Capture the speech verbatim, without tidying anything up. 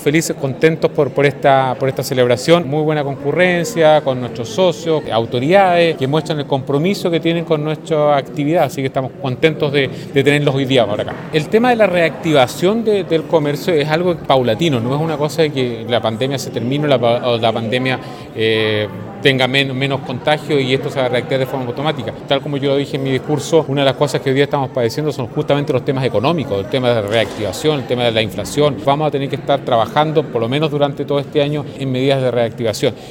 Felices, contentos por, por, esta, por esta celebración, muy buena concurrencia con nuestros socios, autoridades que muestran el compromiso que tienen con nuestra actividad, así que estamos contentos de, de tenerlos hoy día por acá. El tema de la reactivación de, del comercio es algo paulatino, no es una cosa de que la pandemia se termine o la, o la pandemia eh, tenga menos, menos contagio y esto se va a reactivar de forma automática. Tal como yo lo dije en mi discurso, una de las cosas que hoy día estamos padeciendo son justamente los temas económicos, el tema de la reactivación, el tema de la inflación. Vamos a tener que estar trabajando por lo menos durante todo este año en medidas de reactivación.